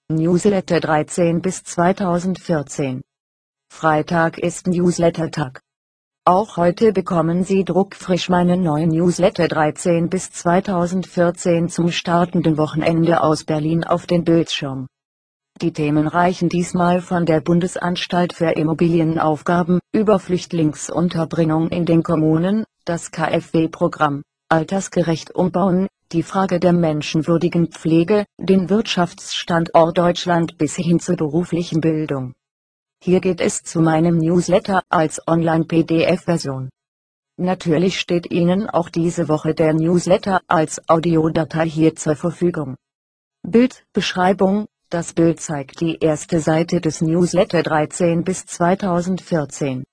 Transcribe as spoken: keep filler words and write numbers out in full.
Newsletter dreizehn bis zweitausendvierzehn. Freitag ist Newsletter-Tag. Auch heute bekommen Sie druckfrisch meinen neuen Newsletter dreizehn bis zweitausendvierzehn zum startenden Wochenende aus Berlin auf den Bildschirm. Die Themen reichen diesmal von der Bundesanstalt für Immobilienaufgaben, über Flüchtlingsunterbringung in den Kommunen, das K f W-Programm, altersgerecht umbauen, die Frage der menschenwürdigen Pflege, den Wirtschaftsstandort Deutschland bis hin zur beruflichen Bildung. Hier geht es zu meinem Newsletter als Online-P D F-Version. Natürlich steht Ihnen auch diese Woche der Newsletter als Audiodatei hier zur Verfügung. Bildbeschreibung: Das Bild zeigt die erste Seite des Newsletter dreizehn bis zweitausendvierzehn.